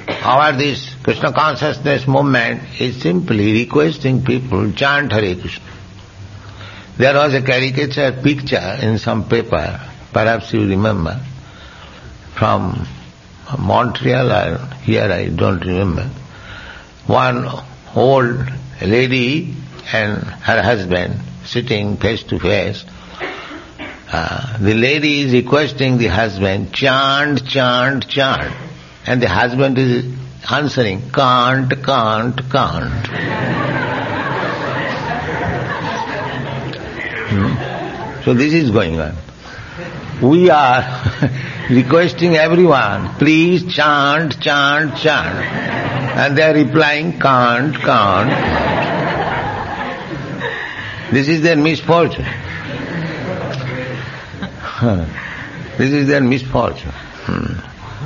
our this Krishna consciousness movement is simply requesting people chant Hare Krishna. There was a caricature picture in some paper, perhaps you remember, from Montreal or here, I don't remember. One old lady and her husband sitting face to face. The lady is requesting the husband, chant, chant, chant. And the husband is answering, can't, can't, can't. So this is going on. We are requesting everyone, please chant, chant, chant. And they are replying, can't, can't. This is their misfortune. This is their misfortune.